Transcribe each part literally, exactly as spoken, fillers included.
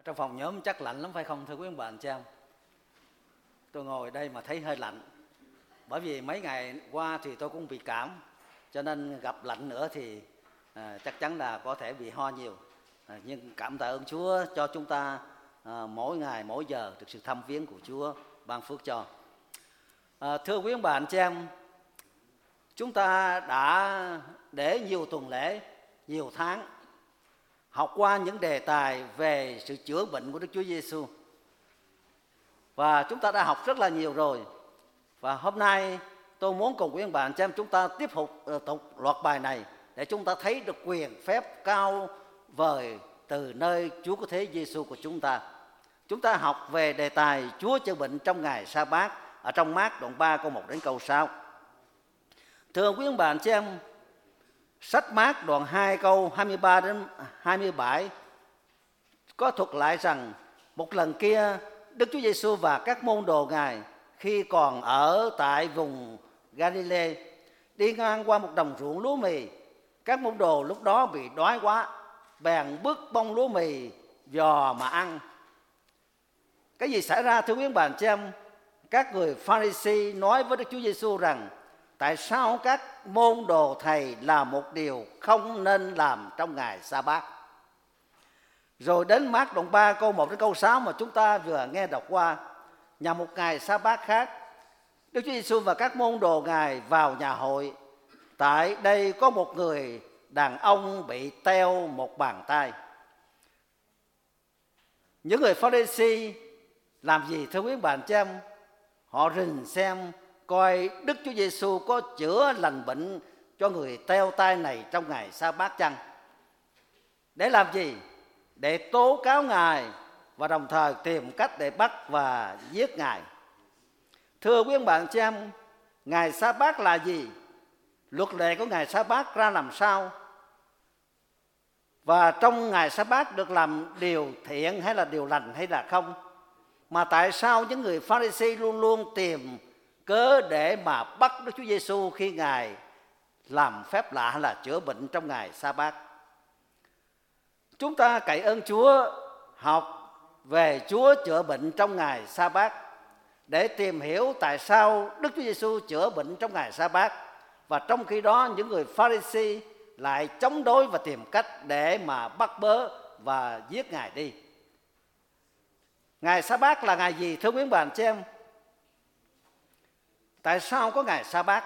trong phòng nhóm chắc lạnh lắm phải không thưa quý ông bà anh chị em? Tôi ngồi đây mà thấy hơi lạnh. Bởi vì mấy ngày qua thì tôi cũng bị cảm, cho nên gặp lạnh nữa thì à, chắc chắn là có thể bị ho nhiều. à, Nhưng cảm tạ ơn Chúa cho chúng ta à, mỗi ngày mỗi giờ được sự thăm viếng của Chúa ban phước cho. à, Thưa quý ông bà anh chị em, chúng ta đã để nhiều tuần lễ, nhiều tháng học qua những đề tài về sự chữa bệnh của Đức Chúa Giêsu, và chúng ta đã học rất là nhiều rồi. Và hôm nay tôi muốn cùng quý ông bà anh chị em chúng ta tiếp tục, tục loạt bài này để chúng ta thấy được quyền phép cao vời từ nơi Chúa Cứu Thế Giêsu của chúng ta. Chúng ta học về đề tài Chúa chữa bệnh trong ngày Sa-bát ở trong Mác đoạn ba câu một đến câu sáu. Thưa quý ông bà anh chị em, sách Mác đoạn hai câu hai mươi ba đến hai mươi bảy có thuật lại rằng một lần kia Đức Chúa Giêsu và các môn đồ Ngài khi còn ở tại vùng Galilee đi ngang qua một đồng ruộng lúa mì. Các môn đồ lúc đó bị đói quá, bèn bứt bông lúa mì dò mà ăn. Cái gì xảy ra thưa quý ông bà anh chị em? Các người Pha-ri-si nói với Đức Chúa Giêsu rằng tại sao các môn đồ thầy làm một điều không nên làm trong ngày Sa-bát. Rồi đến Mác đoạn ba câu một đến câu sáu mà chúng ta vừa nghe đọc qua, nhằm một ngày Sa-bát khác, Đức Chúa Giêsu và các môn đồ Ngài vào nhà hội. Tại đây có một người đàn ông bị teo một bàn tay. Những người Pha-ri-si làm gì thưa quý bà anh chị em? Họ rình xem coi Đức Chúa Giêsu có chữa lành bệnh cho người teo tay này trong ngày Sa-bát chăng? Để làm gì? Để tố cáo Ngài và đồng thời tìm cách để bắt và giết Ngài. Thưa quý ông bà anh chị em, ngày Sa-bát là gì? Luật lệ của ngày Sa-bát ra làm sao? Và trong ngày Sa-bát được làm điều thiện hay là điều lành hay là không? Mà tại sao những người Pha-ri-si luôn luôn tìm cớ để mà bắt Đức Chúa Giêsu khi Ngài làm phép lạ hay là chữa bệnh trong ngày Sa-bát? Chúng ta cậy ơn Chúa học về Chúa chữa bệnh trong ngày Sa-bát để tìm hiểu tại sao Đức Chúa Giêsu chữa bệnh trong ngày Sa-bát, và trong khi đó những người Pha-ri-si lại chống đối và tìm cách để mà bắt bớ và giết Ngài đi. Ngày Sa-bát là ngày gì thưa quý bà anh chị em? Tại sao có ngày Sa-bát?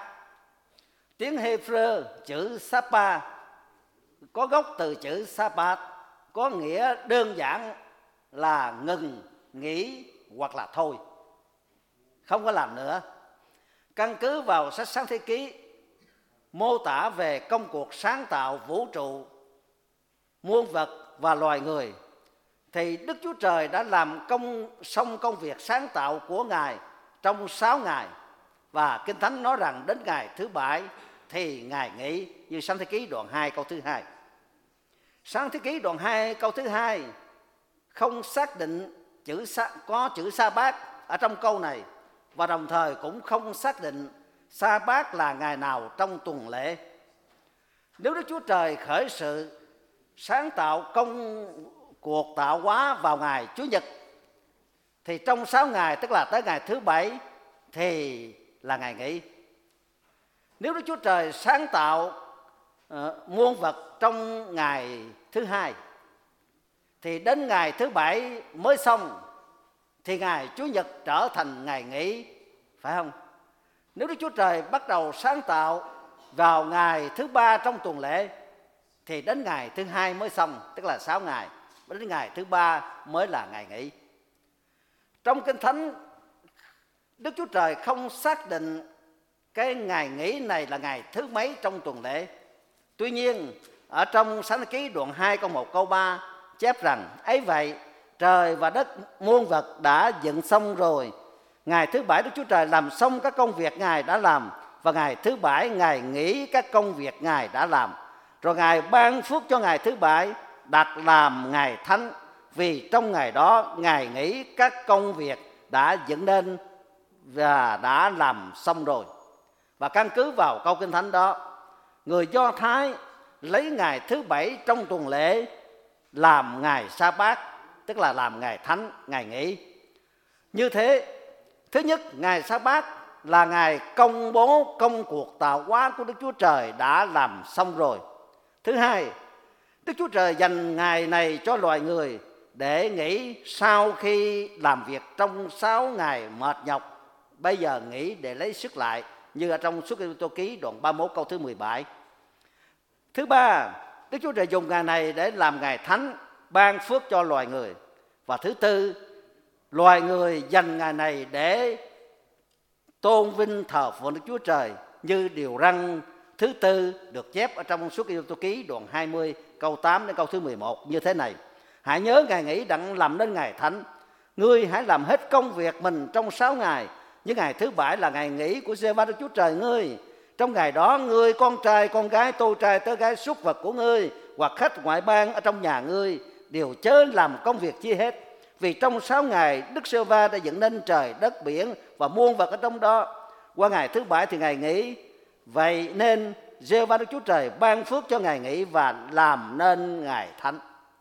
Tiếng Hebrew chữ Sa-pa có gốc từ chữ Sa-bát, có nghĩa đơn giản là ngừng, nghỉ hoặc là thôi, không có làm nữa. Căn cứ vào sách Sáng Thế Ký mô tả về công cuộc sáng tạo vũ trụ, muôn vật và loài người, thì Đức Chúa Trời đã làm công xong công việc sáng tạo của Ngài trong sáu ngày, và Kinh Thánh nói rằng đến ngày thứ bảy thì Ngài nghỉ, như Sáng Thế Ký đoạn hai câu thứ hai. Sáng Thế Ký đoạn hai câu thứ hai không xác định chữ có chữ Sa-bát ở trong câu này, và đồng thời cũng không xác định Sa-bát là ngày nào trong tuần lễ. Nếu Đức Chúa Trời khởi sự sáng tạo công cuộc tạo hóa vào ngày Chủ nhật, thì trong sáu ngày, tức là tới ngày thứ bảy thì là ngày nghỉ. Nếu Đức Chúa Trời sáng tạo uh, muôn vật trong ngày thứ hai, thì đến ngày thứ bảy mới xong, thì ngày Chủ nhật trở thành ngày nghỉ, phải không? Nếu Đức Chúa Trời bắt đầu sáng tạo vào ngày thứ ba trong tuần lễ, thì đến ngày thứ hai mới xong, tức là sáu ngày, đến ngày thứ ba mới là ngày nghỉ. Trong Kinh Thánh, Đức Chúa Trời không xác định cái ngày nghỉ này là ngày thứ mấy trong tuần lễ. Tuy nhiên, ở trong Sáng Thế Ký đoạn hai câu một câu ba chép rằng: ấy vậy, trời và đất muôn vật đã dựng xong rồi. Ngày thứ bảy Đức Chúa Trời làm xong các công việc Ngài đã làm, và ngày thứ bảy Ngài nghỉ các công việc Ngài đã làm. Rồi Ngài ban phước cho ngày thứ bảy, đặt làm ngày thánh, vì trong ngày đó Ngài nghỉ các công việc đã dựng nên và đã làm xong rồi. Và căn cứ vào câu Kinh Thánh đó, người Do Thái lấy ngày thứ bảy trong tuần lễ làm ngày Sa-bát, tức tức là làm ngày thánh, ngày nghỉ. Như thế, thứ nhất, ngày sa bát là ngày công bố công cuộc tạo hóa của Đức Chúa Trời đã làm xong rồi. Thứ hai, Đức Chúa Trời dành ngày này cho loài người để nghỉ sau khi làm việc trong sáu ngày mệt nhọc. Bây giờ nghỉ để lấy sức lại, như ở trong Xuất Ai-cập ký đoạn ba mươi mốt câu thứ mười bảy. Thứ ba, Đức Chúa Trời dùng ngày này để làm ngày thánh, ban phước cho loài người. Và thứ tư, loài người dành ngày này để tôn vinh thờ phượng Đức Chúa Trời, như điều răn thứ tư được chép ở trong Xuất Ai-cập ký đoạn hai mươi câu tám đến câu thứ mười một như thế này: hãy nhớ ngày nghỉ đặng làm nên ngày thánh. Ngươi hãy làm hết công việc mình trong sáu ngày, nhưng ngày thứ bảy là ngày nghỉ của Giê-hô-va Đức Chúa Trời ngươi. Trong ngày đó, ngươi, con trai, con gái, tôi trai, tớ gái, súc vật của ngươi hoặc khách ngoại bang ở trong nhà ngươi đều chớ làm công việc chi hết. Vì trong sáu ngày Đức Giê-hô-va đã dựng nên trời, đất, biển và muôn vật ở trong đó. Qua ngày thứ bảy thì ngày nghỉ. Vậy nên Giê-hô-va Đức Chúa Trời ban phước cho ngày nghỉ và làm nên ngày thánh.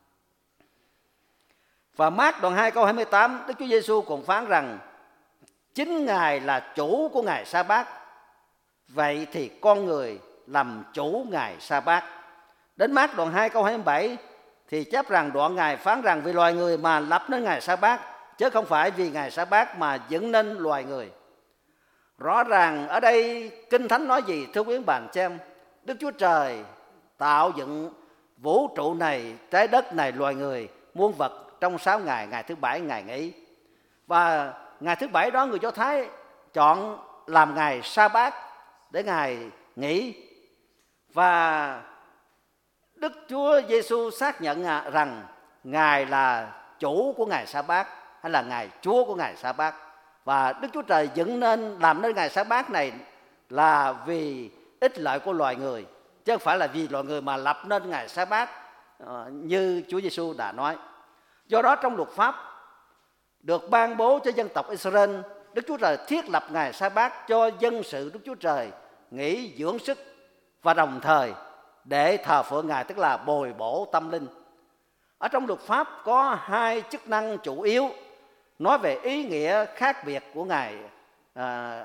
Và Mác đoạn hai câu hai mươi tám, Đức Chúa Giêsu còn phán rằng chính Ngài là chủ của ngày sa bát. Vậy thì con người làm chủ ngày sa bát. Đến Mác đoạn hai câu hai mươi bảy thì chép rằng đoạn Ngài phán rằng vì loài người mà lập nên ngày sa bát, chứ không phải vì ngày sa bát mà dựng nên loài người. Rõ ràng ở đây Kinh Thánh nói gì thưa quý bạn xem? Đức Chúa Trời tạo dựng vũ trụ này, trái đất này, loài người, muôn vật trong sáu ngày, ngày thứ bảy ngày nghỉ. Và ngày thứ bảy đó người Do Thái chọn làm ngày sa bát để Ngài nghỉ. Và Đức Chúa Giêsu xác nhận rằng Ngài là chủ của ngày sa bát, hay là Ngài Chúa của ngày sa bát. Và Đức Chúa Trời dựng nên làm nên ngày sa bát này là vì ích lợi của loài người, chứ không phải là vì loài người mà lập nên ngày sa bát như Chúa Giêsu đã nói. Do đó trong luật pháp được ban bố cho dân tộc Israel, Đức Chúa Trời thiết lập ngày sa bát cho dân sự Đức Chúa Trời nghỉ dưỡng sức và đồng thời để thờ phượng Ngài, tức là bồi bổ tâm linh. Ở trong luật pháp có hai chức năng chủ yếu nói về ý nghĩa khác biệt của Ngài, à,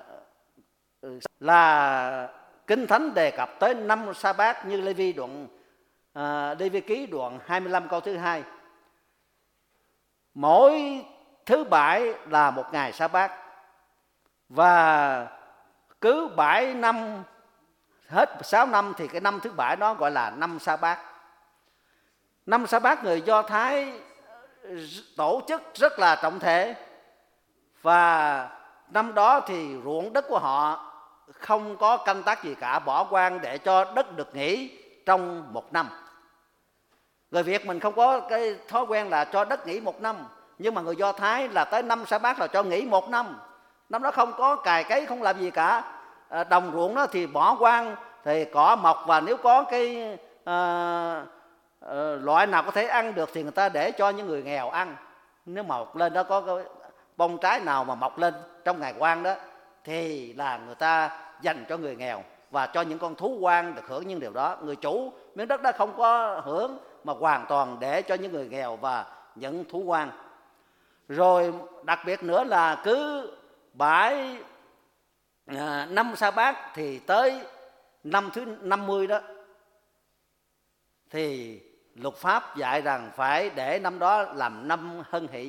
là Kinh Thánh đề cập tới năm sa bát như Lê-vi đoạn à, Lê-vi ký đoạn hai mươi lăm câu thứ hai. Mỗi thứ bảy là một ngày sa bát, và cứ bảy năm, hết sáu năm thì cái năm thứ bảy đó gọi là năm sa bát. Năm sa bát người Do Thái tổ chức rất là trọng thể, và năm đó thì ruộng đất của họ không có canh tác gì cả, bỏ hoang để cho đất được nghỉ trong một năm. Người Việt mình không có cái thói quen là cho đất nghỉ một năm, nhưng mà người Do Thái là tới năm sa bát là cho nghỉ một năm. Năm đó không có cày cấy, không làm gì cả. À, đồng ruộng đó thì bỏ hoang, thì cỏ mọc, và nếu có cái à, à, loại nào có thể ăn được thì người ta để cho những người nghèo ăn. Nếu mọc lên đó có cái bông trái nào mà mọc lên trong ngày hoang đó thì là người ta dành cho người nghèo và cho những con thú hoang được hưởng những điều đó. Người chủ miếng đất đó không có hưởng, mà hoàn toàn để cho những người nghèo và những thú hoang. Rồi đặc biệt nữa là cứ bãi à, năm sa bát thì tới năm thứ năm mươi đó thì luật pháp dạy rằng phải để năm đó làm năm hân hỷ,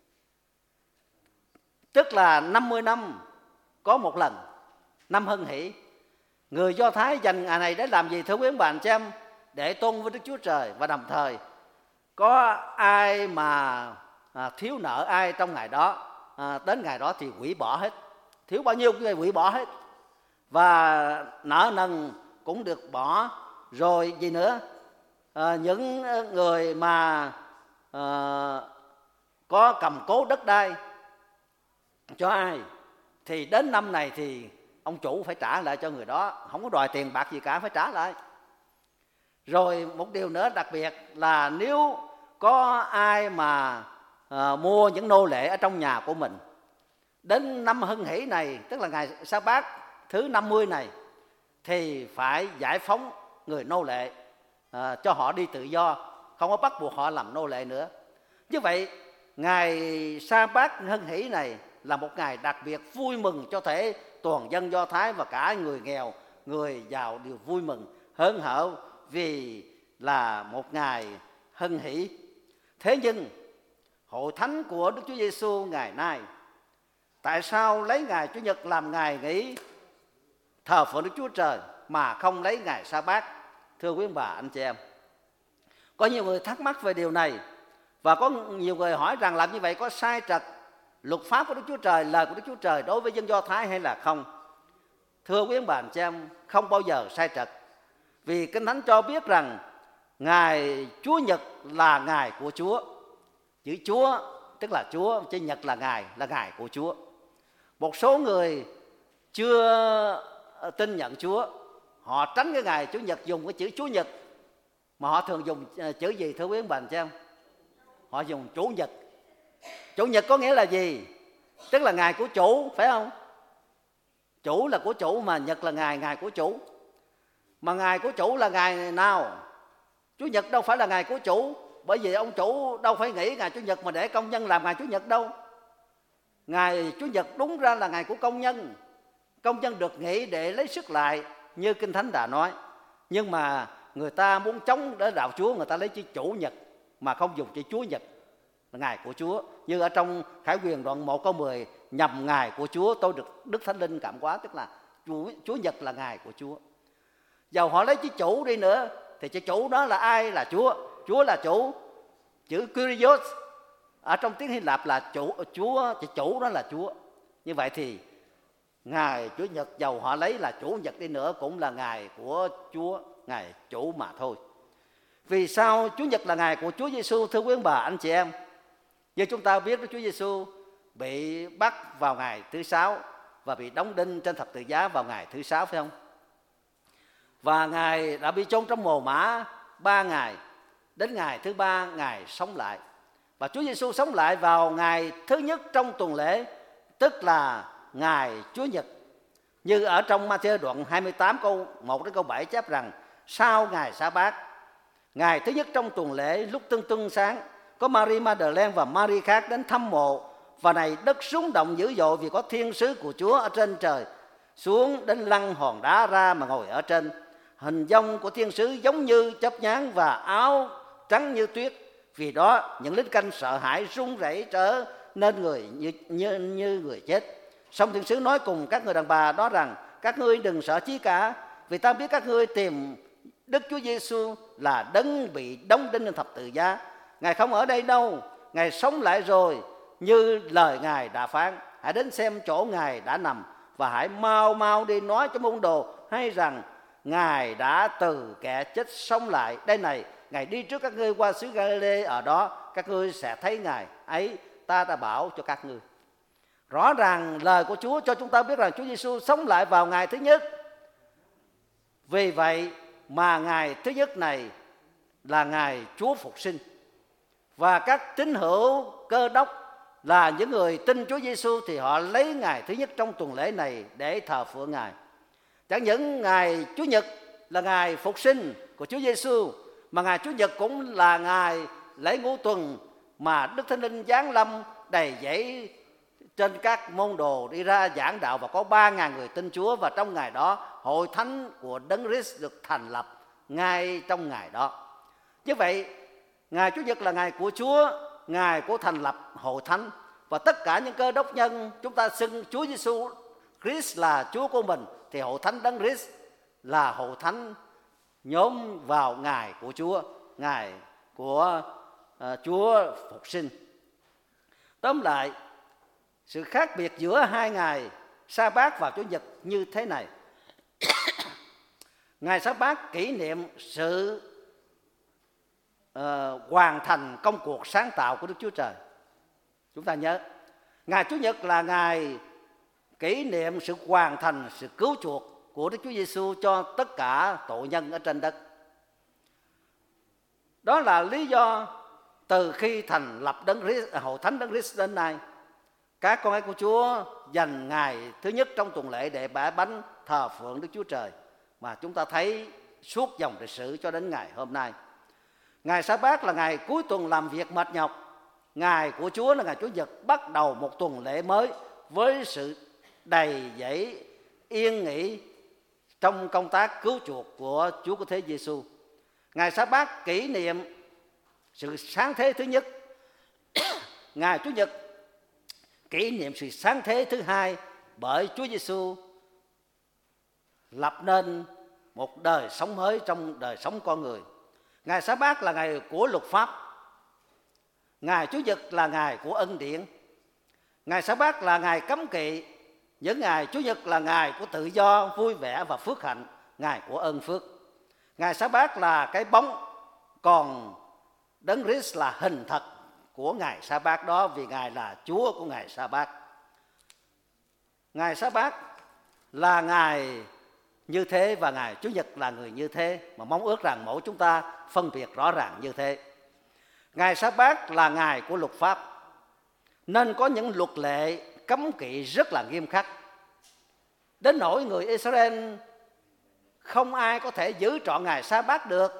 tức là năm mươi năm có một lần năm hân hỷ. Người Do Thái dành ngày này để làm gì thưa quý ông bà anh chị em? Để tôn vinh Đức Chúa Trời, và đồng thời có ai mà à, thiếu nợ ai trong ngày đó, à, đến ngày đó thì hủy bỏ hết, thiếu bao nhiêu người hủy bỏ hết, và nợ nần cũng được bỏ. Rồi gì nữa, à, những người mà à, có cầm cố đất đai cho ai thì đến năm này thì ông chủ phải trả lại cho người đó, không có đòi tiền bạc gì cả, phải trả lại. Rồi một điều nữa đặc biệt là nếu có ai mà à, mua những nô lệ ở trong nhà của mình, đến năm hân hỷ này, tức là ngày sa bát thứ năm mươi này, thì phải giải phóng người nô lệ, à, cho họ đi tự do, không có bắt buộc họ làm nô lệ nữa. Như vậy ngày sa bát hân hỷ này là một ngày đặc biệt vui mừng cho thể toàn dân Do Thái, và cả người nghèo, người giàu đều vui mừng hớn hở vì là một ngày hân hỷ. Thế nhưng hội thánh của Đức Chúa Giêsu ngày nay, tại sao lấy ngày Chủ nhật làm ngày nghỉ thờ phượng Đức Chúa Trời mà không lấy ngày sa bát? Thưa quý bà anh chị em, có nhiều người thắc mắc về điều này, và có nhiều người hỏi rằng làm như vậy có sai trật luật pháp của Đức Chúa Trời, lời của Đức Chúa Trời đối với dân Do Thái hay là không? Thưa quý bà anh chị em, không bao giờ sai trật, vì Kinh Thánh cho biết rằng ngày Chúa Nhật là ngày của Chúa. Chữ Chúa tức là Chúa, chứ Nhật là ngày, là ngày của Chúa. Một số người chưa tin nhận Chúa, họ tránh cái ngày Chủ nhật dùng cái chữ Chúa Nhật, mà họ thường dùng chữ gì thưa quý bà anh chị em? Họ dùng Chủ Nhật. Chủ nhật có nghĩa là gì? Tức là ngày của chủ, phải không? Chủ là của chủ, mà nhật là ngày, ngày của chủ. Mà ngày của chủ là ngày nào? Chủ nhật đâu phải là ngày của chủ, bởi vì ông chủ đâu phải nghỉ ngày Chủ nhật mà để công nhân làm ngày Chủ nhật đâu. Ngày Chủ nhật đúng ra là ngày của công nhân. Công nhân được nghỉ để lấy sức lại như Kinh Thánh đã nói. Nhưng mà người ta muốn chống để đạo Chúa, người ta lấy chữ Chủ nhật mà không dùng chữ Chúa Nhật, là ngày của Chúa. Như ở trong Khải Huyền đoạn một câu mười, nhằm ngày của Chúa tôi được Đức Thánh Linh cảm hóa, tức là Chúa, Chúa Nhật là ngày của Chúa. Dầu họ lấy chữ chủ đi nữa thì chữ chủ đó là ai? Là Chúa. Chúa là chủ. Chữ Kyrios ở trong tiếng Hy Lạp là chủ, Chúa, chữ chủ đó là Chúa. Như vậy thì ngày Chủ nhật dầu họ lấy là Chủ nhật đi nữa cũng là ngày của Chúa, ngày chủ mà thôi. Vì sao Chủ nhật là ngày của Chúa Giêsu thưa quý ông bà anh chị em? Như chúng ta biết Đức Chúa Giêsu bị bắt vào ngày thứ sáu và bị đóng đinh trên thập tự giá vào ngày thứ sáu, phải không? Và Ngài đã bị chôn trong mồ mả ba ngày, đến ngày thứ ba Ngài sống lại. Và Chúa Giêsu sống lại vào ngày thứ nhất trong tuần lễ, tức là ngày Chúa Nhật. Như ở trong Ma-thi-ơ đoạn hai mươi tám câu một đến câu bảy chép rằng: sau ngày sa bát, ngày thứ nhất trong tuần lễ, lúc tưng tưng sáng, có Mary Ma-đờ-len và Mary khác đến thăm mộ. Và này đất rung động dữ dội, vì có thiên sứ của Chúa ở trên trời xuống đến lăn hòn đá ra mà ngồi ở trên. Hình dong của thiên sứ giống như chớp nhoáng và áo trắng như tuyết. Vì đó những lính canh sợ hãi run rẩy trở nên người như, như, như người chết. Xong thiên sứ nói cùng các người đàn bà đó rằng: các ngươi đừng sợ chi cả, vì ta biết các ngươi tìm Đức Chúa Giêsu là đấng bị đóng đinh lên thập tự giá. Ngài không ở đây đâu, Ngài sống lại rồi, như lời Ngài đã phán. Hãy đến xem chỗ Ngài đã nằm, và hãy mau mau đi nói cho môn đồ hay rằng Ngài đã từ kẻ chết sống lại. Đây này, Ngài đi trước các ngươi qua xứ Ga-li-lê, ở đó các ngươi sẽ thấy Ngài ấy, ta đã bảo cho các ngươi. Rõ ràng lời của Chúa cho chúng ta biết rằng Chúa Giêsu sống lại vào ngày thứ nhất. Vì vậy mà ngày thứ nhất này là ngày Chúa phục sinh. Và các tín hữu Cơ Đốc là những người tin Chúa Giêsu thì họ lấy ngày thứ nhất trong tuần lễ này để thờ phượng Ngài. Chẳng những ngày Chủ nhật là ngày phục sinh của Chúa Giêsu, mà ngày Chủ nhật cũng là ngày lễ ngũ tuần mà Đức Thánh Linh giáng lâm đầy dẫy trên các môn đồ đi ra giảng đạo, và có ba ngàn người tin Chúa. Và trong ngày đó hội thánh của Đấng Christ được thành lập ngay trong ngày đó. Như vậy ngày Chủ nhật là ngày của Chúa, ngày của thành lập hội thánh. Và tất cả những Cơ Đốc nhân chúng ta xưng Chúa Giêsu Christ là Chúa của mình, thì hội thánh Đấng Christ là hội thánh nhóm vào ngày của Chúa, ngày của uh, Chúa phục sinh. Tóm lại, sự khác biệt giữa hai ngày sa bát và Chủ nhật như thế này. Ngày sa bát kỷ niệm sự uh, hoàn thành công cuộc sáng tạo của Đức Chúa Trời. Chúng ta nhớ, ngày Chủ nhật là ngày kỷ niệm sự hoàn thành sự cứu chuộc của Đức Chúa Giêsu cho tất cả tội nhân ở trên đất. Đó là lý do từ khi thành lập Đấng Christ, hội thánh Đấng Christ đến nay, các con cái của Chúa dành ngày thứ nhất trong tuần lễ để bẻ bánh thờ phượng Đức Chúa Trời, mà chúng ta thấy suốt dòng lịch sử cho đến ngày hôm nay. Ngày sa bát là ngày cuối tuần làm việc mệt nhọc, Ngày của Chúa là ngày Chủ nhật bắt đầu một tuần lễ mới với sự đầy dẫy yên nghỉ trong công tác cứu chuộc của Chúa Cứu Thế Giêsu. Ngày Sa Bát kỷ niệm sự sáng thế thứ nhất. Ngày Chủ nhật kỷ niệm sự sáng thế thứ hai, bởi Chúa Giêsu lập nên một đời sống mới trong đời sống con người. Ngày Sa Bát là ngày của luật pháp. Ngày Chủ nhật là ngày của ân điển. Ngày Sa Bát là ngày cấm kỵ. Những ngày Chủ nhật là ngày của tự do, vui vẻ và phước hạnh, ngày của ơn phước. Ngày Sa Bát là cái bóng, còn Đấng Christ là hình thật của ngày Sa Bát đó, vì Ngài là Chúa của ngày Sa Bát. Ngày Sa Bát là ngày như thế và ngày Chủ nhật là người như thế, mà mong ước rằng mỗi chúng ta phân biệt rõ ràng như thế. Ngày Sa Bát là ngày của luật pháp, nên có những luật lệ cấm kỵ rất là nghiêm khắc, đến nỗi người Israel không ai có thể giữ trọn ngày Sa Bát được.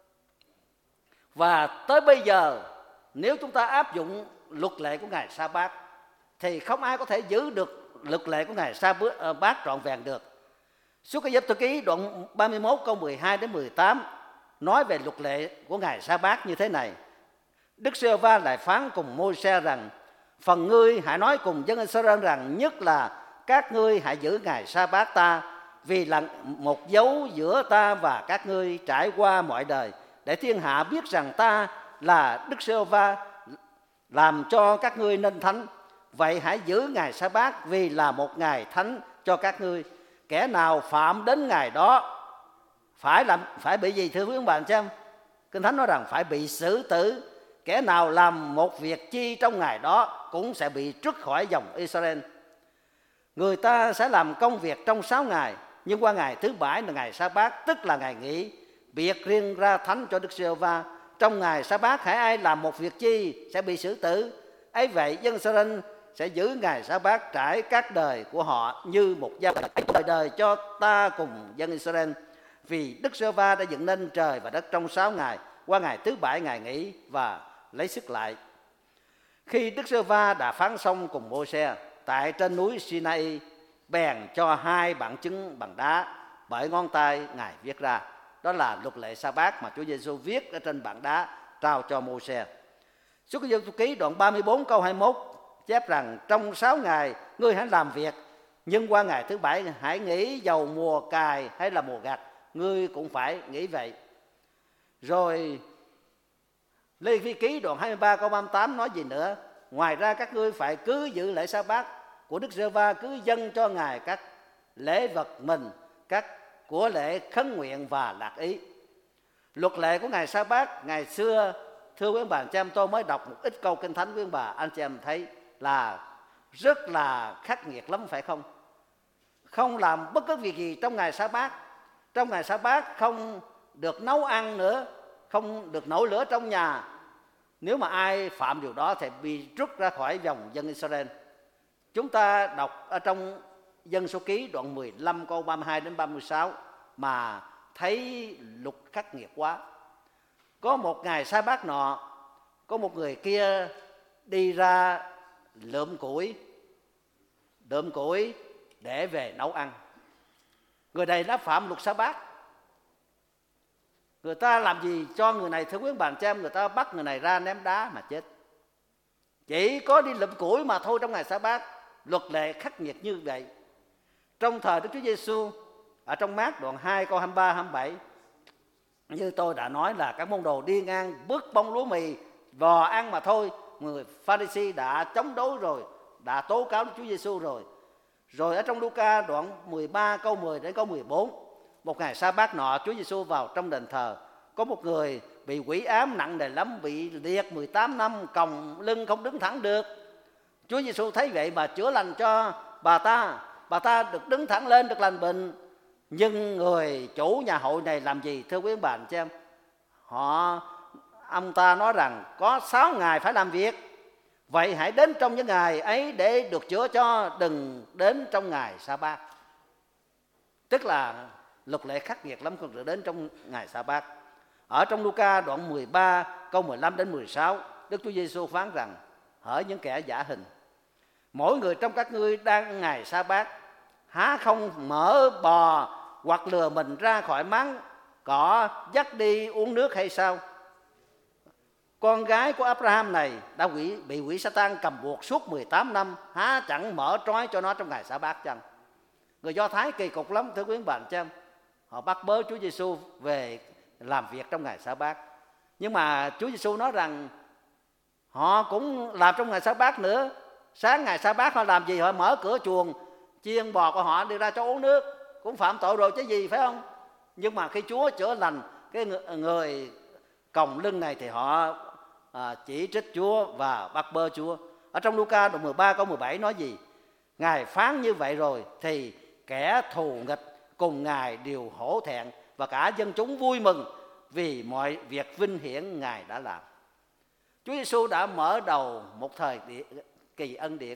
Và tới bây giờ, nếu chúng ta áp dụng luật lệ của ngày Sa Bát thì không ai có thể giữ được luật lệ của ngày Sa Bát trọn vẹn được. Suốt Ai Cập ký đoạn ba mươi mốt câu mười hai đến mười tám nói về luật lệ của ngày Sa Bát như thế này: Đức Giê-hô-va lại phán cùng Môi-se rằng: phần ngươi hãy nói cùng dân Israel rằng, nhất là các ngươi hãy giữ ngày Sa Bát ta, vì là một dấu giữa ta và các ngươi trải qua mọi đời, để thiên hạ biết rằng ta là Đức Giê-hô-va, làm cho các ngươi nên thánh. Vậy hãy giữ ngày Sa Bát, vì là một ngày thánh cho các ngươi. Kẻ nào phạm đến ngày đó phải làm phải bị gì, thưa quý ông bà anh chị em? Kinh Thánh nói rằng phải bị xử tử. Kẻ nào làm một việc chi trong ngày đó cũng sẽ bị trút khỏi dòng Israel. Người ta sẽ làm công việc trong sáu ngày, nhưng qua ngày thứ bảy là ngày Sa Bát, tức là ngày nghỉ, biệt riêng ra thánh cho Đức Giê-hô-va. Trong ngày Sa Bát hãy ai làm một việc chi sẽ bị xử tử. Ấy vậy dân Israel sẽ giữ ngày Sa Bát trải các đời của họ như một giao đời đời cho ta cùng dân Israel. Vì Đức Giê-hô-va đã dựng nên trời và đất trong sáu ngày, qua ngày thứ bảy ngày nghỉ và lấy sức lại. Khi Đức Giê-hô-va đã phán xong cùng Môi-se tại trên núi Sinai, bèn cho hai bằng chứng bằng đá, bởi ngón tay Ngài viết ra. Đó là luật lệ Sa Bát mà Chúa Giêsu viết ở trên bảng đá trao cho Môi-se. Suốt Ai Cập ký đoạn ba mươi bốn câu hai mươi mốt chép rằng: trong sáu ngày ngươi hãy làm việc, nhưng qua ngày thứ bảy hãy nghỉ, dầu mùa cày hay là mùa gặt, ngươi cũng phải nghỉ vậy. Rồi Lê Vi ký đoạn hai mươi ba câu ba mươi tám nói gì nữa? Ngoài ra các ngươi phải cứ giữ lễ Sa Bát của Đức Giê-hô-va, cứ dâng cho Ngài các lễ vật mình, các của lễ khấn nguyện và lạc ý. Luật lệ của ngày Sa Bát ngày xưa, thưa quý ông bà anh chị em, tôi mới đọc một ít câu Kinh Thánh, quý ông bà anh chị em thấy là rất là khắc nghiệt lắm, phải không? Không làm bất cứ việc gì trong ngày Sa Bát. Trong ngày Sa Bát không được nấu ăn nữa, không được nổi lửa trong nhà. Nếu mà ai phạm điều đó thì bị rút ra khỏi dòng dân Israel. Chúng ta đọc ở trong Dân Số Ký đoạn mười lăm câu ba mươi hai đến ba mươi sáu mà thấy luật khắc nghiệt quá. Có một ngày Sa Bát nọ, có một người kia đi ra lượm củi, lượm củi để về nấu ăn. Người này đã phạm luật Sa Bát. Người ta làm gì cho người này, thưa quý bà chị em? Người ta bắt người này ra ném đá mà chết. Chỉ có đi lượm củi mà thôi trong ngày Sa Bát. Luật lệ khắc nghiệt như vậy. Trong thời Đức Chúa Giêsu, ở trong Mát đoạn hai câu hai mươi ba hai mươi bảy, như tôi đã nói là các môn đồ đi ngang bước bông lúa mì vò ăn mà thôi. Người Pha-ri-si đã chống đối rồi, đã tố cáo Đức Chúa Giêsu rồi. Rồi ở trong Luca đoạn mười ba câu mười đến câu mười bốn, một ngày Sa Bát nọ, Chúa Giêsu vào trong đền thờ. Có một người bị quỷ ám nặng nề lắm, bị liệt mười tám năm, còng lưng không đứng thẳng được. Chúa Giêsu thấy vậy mà chữa lành cho bà ta. Bà ta được đứng thẳng lên, được lành bệnh. Nhưng người chủ nhà hội này làm gì, thưa quý bà anh chị em? Họ, ông ta nói rằng có sáu ngày phải làm việc. Vậy hãy đến trong những ngày ấy để được chữa cho, đừng đến trong ngày Sa Bát. Tức là luật lệ khắc nghiệt lắm, không được đến trong ngày Sa Bát. Ở trong Luca đoạn mười ba câu mười lăm đến mười sáu, Đức Chúa Giêsu phán rằng: hỡi những kẻ giả hình, mỗi người trong các ngươi đang ngày sa bát, há không mở bò hoặc lừa mình ra khỏi máng cỏ dắt đi uống nước hay sao? Con gái của Abraham này đã quỷ, bị quỷ Sa-tan cầm buộc suốt mười tám năm, há chẳng mở trói cho nó trong ngày sa bát chăng? Người Do Thái kỳ cục lắm thưa quý bạn chăng? Họ bắt bớ Chúa Giêsu về làm việc trong ngày sa bát. Nhưng mà Chúa Giêsu nói rằng họ cũng làm trong ngày sa bát nữa. Sáng ngày sa bát họ làm gì? Họ mở cửa chuồng chiên bò của họ đi ra cho uống nước, cũng phạm tội rồi chứ gì, phải không? Nhưng mà khi Chúa chữa lành cái người còng lưng này thì họ à, chỉ trích Chúa và bắt bớ Chúa. Ở trong Luca đoạn mười ba câu mười bảy nói gì? Ngài phán như vậy rồi thì kẻ thù nghịch cùng Ngài đều hổ thẹn, và cả dân chúng vui mừng vì mọi việc vinh hiển Ngài đã làm. Chúa Giêsu đã mở đầu một thời kỳ ân điển,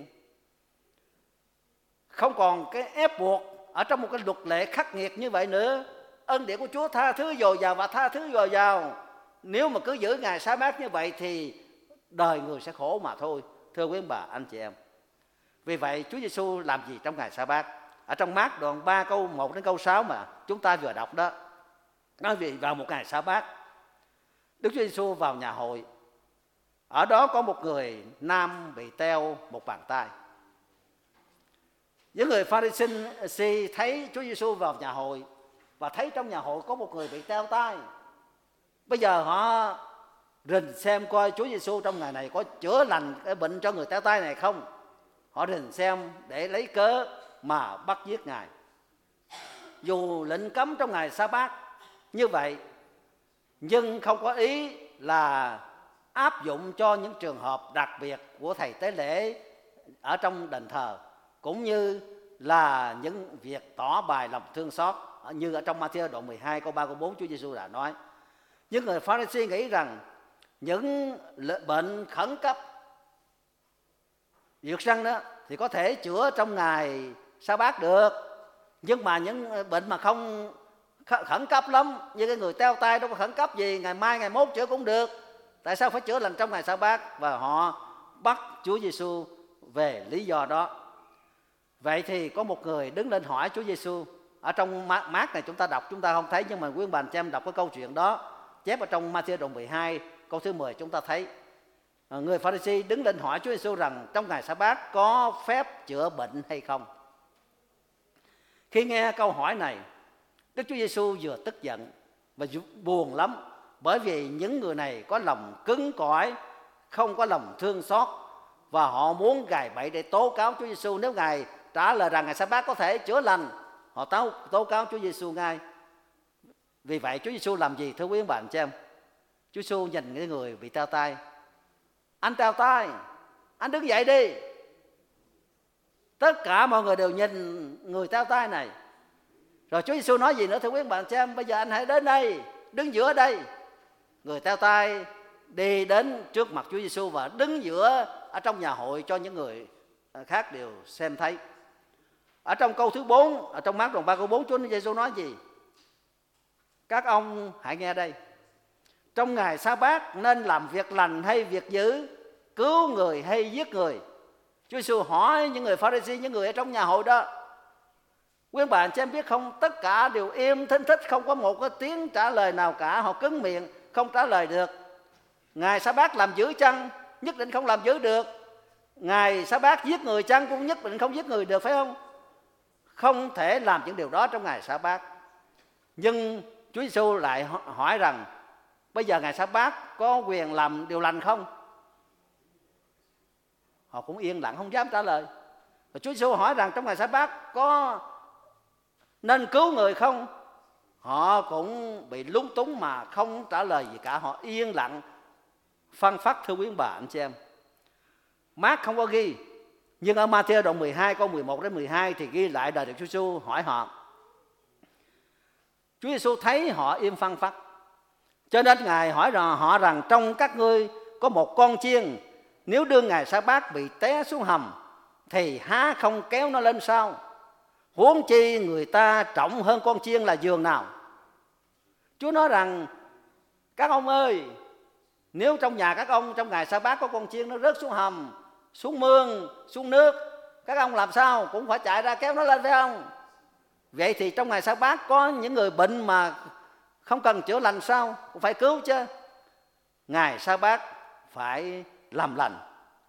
không còn cái ép buộc ở trong một cái luật lệ khắc nghiệt như vậy nữa. Ân điển của Chúa tha thứ dồi dào và tha thứ dồi dào. Nếu mà cứ giữ ngày sa bát như vậy thì đời người sẽ khổ mà thôi, thưa quý bà anh chị em. Vì vậy Chúa Giêsu làm gì trong ngày sa bát? Ở trong Mác đoạn ba câu một đến câu sáu mà chúng ta vừa đọc đó, nói về vào một ngày sa bát, Đức Chúa Giêsu vào nhà hội. Ở đó có một người nam bị teo một bàn tay. Những người Pha-ri-si thấy Chúa Giêsu vào nhà hội và thấy trong nhà hội có một người bị teo tay. Bây giờ họ rình xem coi Chúa Giêsu trong ngày này có chữa lành cái bệnh cho người teo tay này không. Họ rình xem để lấy cớ mà bắt giết Ngài. Dù lệnh cấm trong ngày sa bát như vậy, nhưng không có ý là áp dụng cho những trường hợp đặc biệt của thầy tế lễ ở trong đền thờ, cũng như là những việc tỏ bày lòng thương xót như ở trong Ma-thi-ơ đoạn mười hai câu ba câu bốn Chúa Giêsu đã nói. Những người Pha-ri-si nghĩ rằng những bệnh khẩn cấp diệt răng đó thì có thể chữa trong ngày sa bát được, nhưng mà những bệnh mà không khẩn cấp lắm, như cái người teo tay đâu có khẩn cấp gì, ngày mai ngày mốt chữa cũng được, tại sao phải chữa lành trong ngày sa bát? Và họ bắt Chúa Giêsu về lý do đó. Vậy thì có một người đứng lên hỏi Chúa Giêsu. Ở trong Mác này chúng ta đọc chúng ta không thấy, nhưng mà quý bà anh chị em đọc cái câu chuyện đó chép ở trong Ma-thi-ơ đoạn mười hai câu thứ mười chúng ta thấy người Pha-ri-si đứng lên hỏi Chúa Giêsu rằng trong ngày sa bát có phép chữa bệnh hay không. Khi nghe câu hỏi này, Đức Chúa Giêsu vừa tức giận và buồn lắm, bởi vì những người này có lòng cứng cỏi, không có lòng thương xót, và họ muốn gài bẫy để tố cáo Chúa Giêsu. Nếu Ngài trả lời rằng ngày sa bát có thể chữa lành, họ tố, tố cáo Chúa Giêsu ngay. Vì vậy Chúa Giêsu làm gì thưa quý ông bà anh chị em? Chúa Giêsu nhìn cái người bị teo tay: anh teo tay, anh đứng dậy đi. Tất cả mọi người đều nhìn người teo tay này. Rồi Chúa Giêsu nói gì nữa thưa quý ông bà anh chị em? Bây giờ anh hãy đến đây, đứng giữa đây. Người teo tay đi đến trước mặt Chúa Giêsu và đứng giữa ở trong nhà hội cho những người khác đều xem thấy. Ở trong câu thứ bốn, ở trong Mác đoạn ba câu bốn, Chúa Giêsu nói gì? Các ông hãy nghe đây: trong ngày sa bát nên làm việc lành hay việc dữ, cứu người hay giết người? Chúa Giêsu hỏi những người Pha-ri-si, những người ở trong nhà hội đó. Quý bà anh chị em biết không, tất cả đều im thinh thích, không có một cái tiếng trả lời nào cả. Họ cứng miệng không trả lời được. Ngày sa bát làm dữ chăng? Nhất định không làm dữ được. Ngày sa bát giết người chăng? Cũng nhất định không giết người được, phải không? Không thể làm những điều đó trong ngày sa bát. Nhưng Chúa Giêsu lại hỏi rằng bây giờ ngày sa bát có quyền làm điều lành không? Họ cũng yên lặng không dám trả lời. Và Chúa Giêsu hỏi rằng trong ngày sa bát có nên cứu người không? Họ cũng bị lúng túng mà không trả lời gì cả. Họ yên lặng phăng phắc thưa quý bà anh chị em. Mác không có ghi, nhưng ở Ma-thi-ơ đoạn mười hai câu mười một đến mười hai thì ghi lại đời Đức Chúa Giêsu hỏi họ. Chúa Giêsu thấy họ im phăng phắc, cho nên Ngài hỏi rằng họ rằng trong các ngươi có một con chiên, nếu đương ngày sa bát bị té xuống hầm thì há không kéo nó lên sao? Huống chi người ta trọng hơn con chiên là giường nào? Chúa nói rằng các ông ơi, Nếu trong nhà các ông trong ngày sa bát có con chiên nó rớt xuống hầm, xuống mương, xuống nước, các ông làm sao cũng phải chạy ra kéo nó lên, phải không? Vậy thì trong ngày sa bát có những người bệnh mà không cần chữa lành sao? Cũng phải cứu chứ. Ngày sa bát phải làm lành.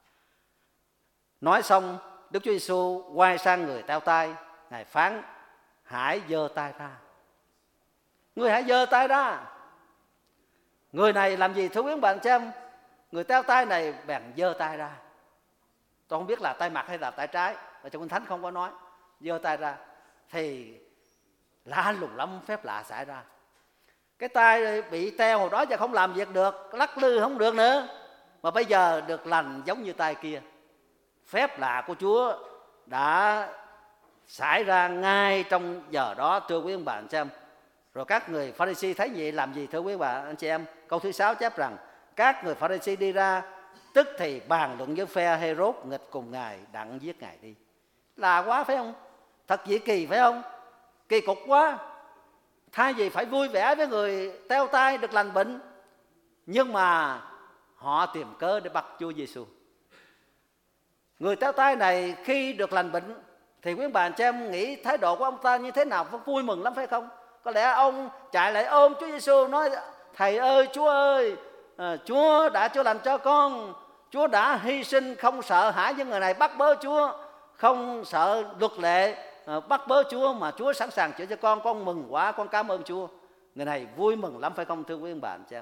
Nói xong, Đức Chúa Giêsu quay sang người teo tay, Ngài phán: hãy giơ tay ra. Người hãy giơ tay ra. Người này làm gì thưa quý bạn chị em? Người teo tay này bèn giơ tay ra. Tôi không biết là tay mặt hay là tay trái, ở trong Kinh Thánh không có nói. Giơ tay ra thì lạ lùng lắm, phép lạ xảy ra. Cái tay bị teo hồi đó giờ không làm việc được, lắc lư không được nữa, mà bây giờ được lành giống như tay kia. Phép lạ của Chúa đã xảy ra ngay trong giờ đó, thưa quý ông bà anh chị em. Rồi các người Pha-ri-si thấy vậy làm gì thưa quý bà anh chị em? Câu thứ sáu chép rằng các người Pha-ri-si đi ra, tức thì bàn luận với phe Hê-rốt nghịch cùng Ngài, đặng giết Ngài đi. Lạ quá phải không? Thật dị kỳ phải không? Kỳ cục quá. Thay vì phải vui vẻ với người teo tay được lành bệnh, nhưng mà họ tìm cớ để bắt Chúa Giêsu. Người teo tay này khi được lành bệnh thì quý bà anh chị em nghĩ thái độ của ông ta như thế nào? Vui mừng lắm phải không? Có lẽ ông chạy lại ôm Chúa Giêsu nói: thầy ơi, Chúa ơi, à, Chúa đã chữa lành cho con, Chúa đã hy sinh, không sợ hãi những người này bắt bớ Chúa, không sợ luật lệ à, bắt bớ Chúa, mà Chúa sẵn sàng chữa cho con. Con mừng quá, con cảm ơn Chúa. Người này vui mừng lắm phải không thưa quý bà anh chị em?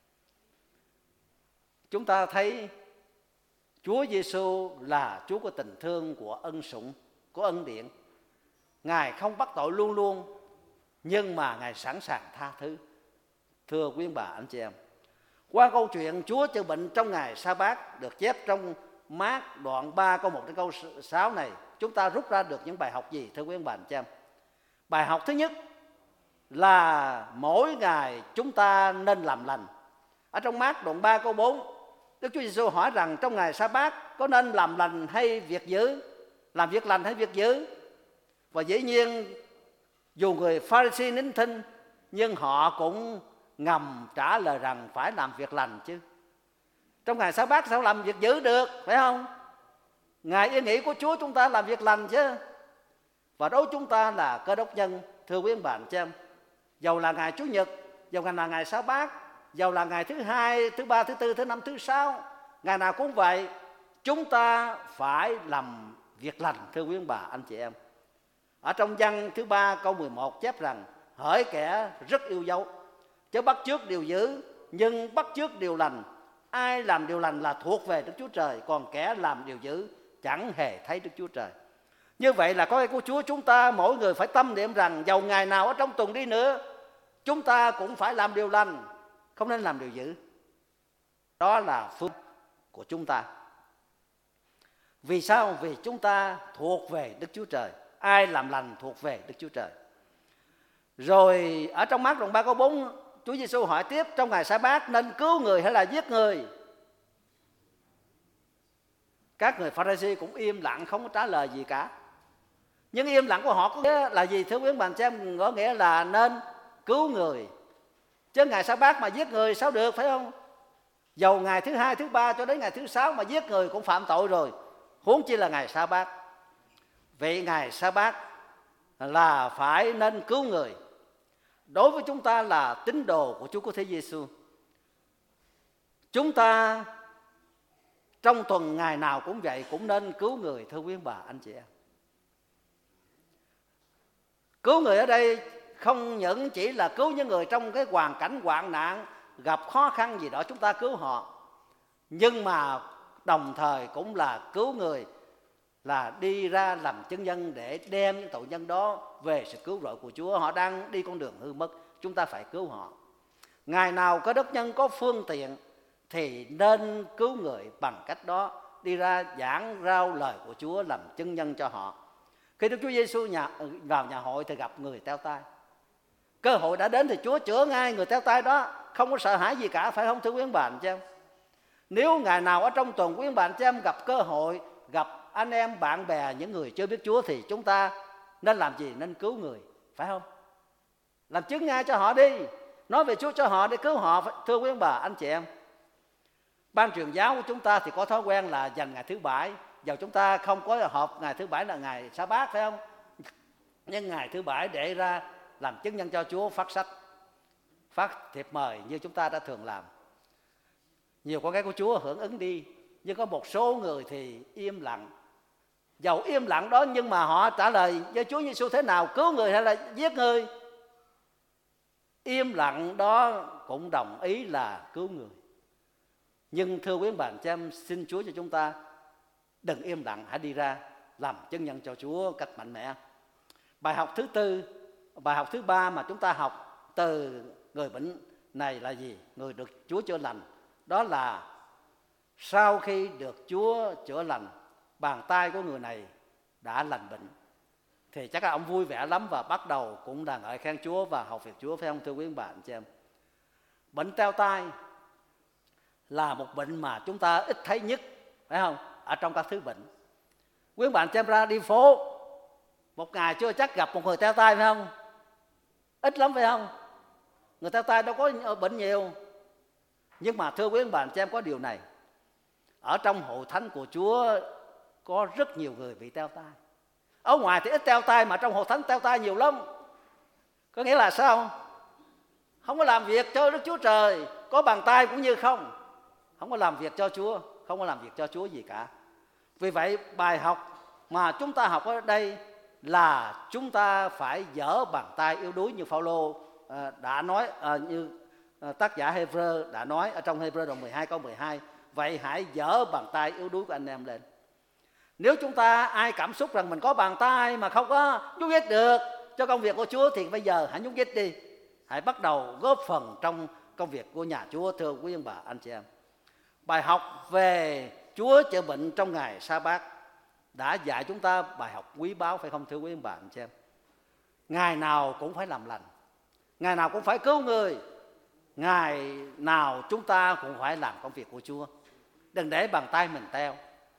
Chúng ta thấy Chúa Giêsu là Chúa của tình thương, của ân sủng, của ân điển. Ngài không bắt tội luôn luôn, nhưng mà Ngài sẵn sàng tha thứ. Thưa quý bà anh chị em, qua câu chuyện Chúa chữa bệnh trong ngày sa bát được chép trong Mác đoạn ba câu một đến câu sáu này, chúng ta rút ra được những bài học gì thưa quý bà anh chị em? Bài học thứ nhất là mỗi ngày chúng ta nên làm lành. Ở trong Mác đoạn ba câu bốn, Đức Chúa Giêsu hỏi rằng trong ngày sa bát có nên làm lành hay việc dữ, làm việc lành hay việc dữ? Và dĩ nhiên dù người Pha-ri-si nín thinh, nhưng họ cũng ngầm trả lời rằng phải làm việc lành chứ. Trong ngày sa bát sao làm việc dữ được, phải không? Ngày yên nghỉ của Chúa chúng ta làm việc lành chứ. Và đối chúng ta là Cơ Đốc nhân, thưa quý ông bà anh chị em, dầu là ngày Chủ nhật, dầu là ngày sa bát, dầu là ngày thứ hai, thứ ba, thứ tư, thứ năm, thứ sáu, ngày nào cũng vậy, chúng ta phải làm việc lành thưa quý ông bà anh chị em. Ở trong Giăng thứ ba câu mười một chép rằng: hỡi kẻ rất yêu dấu, chớ bắt chước điều dữ, nhưng bắt chước điều lành. Ai làm điều lành là thuộc về Đức Chúa Trời, còn kẻ làm điều dữ chẳng hề thấy Đức Chúa Trời. Như vậy là có cái của Chúa chúng ta mỗi người phải tâm niệm rằng dầu ngày nào ở trong tuần đi nữa, chúng ta cũng phải làm điều lành, không nên làm điều dữ. Đó là phương của chúng ta. Vì sao? Vì chúng ta thuộc về Đức Chúa Trời. Ai làm lành thuộc về Đức Chúa Trời. Rồi ở trong Mác đoạn ba câu bốn, Chúa Giêsu hỏi tiếp: trong ngày sa bát nên cứu người hay là giết người? Các người Pha-ri-si cũng im lặng, không có trả lời gì cả. Nhưng im lặng của họ có nghĩa là gì thưa quý bạn xem? Có nghĩa là nên cứu người, chứ ngày sa bát mà giết người sao được, phải không? Dầu ngày thứ hai, thứ ba cho đến ngày thứ sáu mà giết người cũng phạm tội rồi, huống chi là ngày sa bát. Vậy ngày sa bát là phải nên cứu người. Đối với chúng ta là tín đồ của Chúa Cứu Thế Giêsu, chúng ta trong tuần ngày nào cũng vậy, cũng nên cứu người thưa quý bà anh chị em. Cứu người ở đây không những chỉ là cứu những người trong cái hoàn cảnh hoạn nạn, gặp khó khăn gì đó chúng ta cứu họ, nhưng mà đồng thời cũng là cứu người, là đi ra làm chứng nhân để đem những tội nhân đó về sự cứu rỗi của Chúa. Họ đang đi con đường hư mất, chúng ta phải cứu họ. Ngày nào Cơ Đốc nhân có phương tiện thì nên cứu người bằng cách đó, đi ra giảng rao lời của Chúa, làm chứng nhân cho họ. Khi Đức Chúa Giêsu nhà, vào nhà hội thì gặp người teo tay, cơ hội đã đến thì Chúa chữa ngay người teo tay đó, không có sợ hãi gì cả, phải không thưa quý bà anh chị em? Nếu ngày nào ở trong tuần quý bà anh chị em gặp cơ hội, gặp anh em bạn bè những người chưa biết Chúa thì chúng ta nên làm gì? Nên cứu người, phải không? Làm chứng ngay cho họ đi, nói về Chúa cho họ để cứu họ, thưa quý bà anh chị em. Ban truyền giáo của chúng ta thì có thói quen là dành ngày thứ bảy, dầu chúng ta không có họp ngày thứ bảy là ngày sa bát, phải không? Nhưng ngày thứ bảy để ra làm chứng nhân cho Chúa, phát sách, phát thiệp mời như chúng ta đã thường làm. Nhiều con cái của Chúa hưởng ứng đi, nhưng có một số người thì im lặng. Dầu im lặng đó nhưng mà họ trả lời với Chúa Giêsu thế nào, cứu người hay là giết người? Im lặng đó cũng đồng ý là cứu người. Nhưng thưa quý bạn chị em, xin Chúa cho chúng ta đừng im lặng, hãy đi ra làm chứng nhân cho Chúa cách mạnh mẽ. Bài học thứ tư, bài học thứ ba mà chúng ta học từ người bệnh này là gì? Người được Chúa chữa lành. Đó là sau khi được Chúa chữa lành, bàn tay của người này đã lành bệnh, thì chắc là ông vui vẻ lắm và bắt đầu cũng là ngợi khen Chúa và học việc Chúa, phải không thưa quý bạn chị em? Bệnh teo tai là một bệnh mà chúng ta ít thấy nhất, phải không? Ở trong các thứ bệnh. Quý bạn chị em ra đi phố, một ngày chưa chắc gặp một người teo tai, phải không? Ít lắm, phải không? Người teo tai đâu có bệnh nhiều. Nhưng mà thưa quý bạn chị em, có điều này, ở trong hội thánh của Chúa có rất nhiều người bị teo tai. Ở ngoài thì ít teo tai, mà trong hội thánh teo tai nhiều lắm. Có nghĩa là sao? Không có làm việc cho Đức Chúa Trời, có bàn tay cũng như không. Không có làm việc cho Chúa, không có làm việc cho Chúa gì cả. Vì vậy bài học mà chúng ta học ở đây là chúng ta phải dỡ bàn tay yếu đuối như Phao-lô đã nói, như tác giả Hebrew đã nói ở trong Hebrew đoạn mười hai câu mười hai. Vậy hãy dỡ bàn tay yếu đuối của anh em lên. Nếu chúng ta ai cảm xúc rằng mình có bàn tay mà không có nhúc nhích được cho công việc của Chúa, thì bây giờ hãy nhúc nhích đi. Hãy bắt đầu góp phần trong công việc của nhà Chúa, thưa quý ông bà anh chị em. Bài học về Chúa chữa bệnh trong ngày sa bát đã dạy chúng ta bài học quý báu, phải không thưa quý ông bà anh chị em? Ngày nào cũng phải làm lành, ngày nào cũng phải cứu người, ngày nào chúng ta cũng phải làm công việc của Chúa. Đừng để bàn tay mình teo.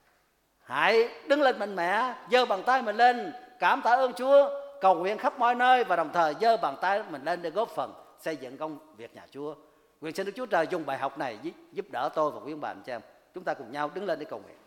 Hãy đứng lên mạnh mẽ, giơ bàn tay mình lên, cảm tạ ơn Chúa, cầu nguyện khắp mọi nơi, và đồng thời giơ bàn tay mình lên để góp phần xây dựng công việc nhà Chúa. Nguyện xin Đức Chúa Trời dùng bài học này giúp đỡ tôi và quý ông bà anh chị em. Chúng ta cùng nhau đứng lên để cầu nguyện.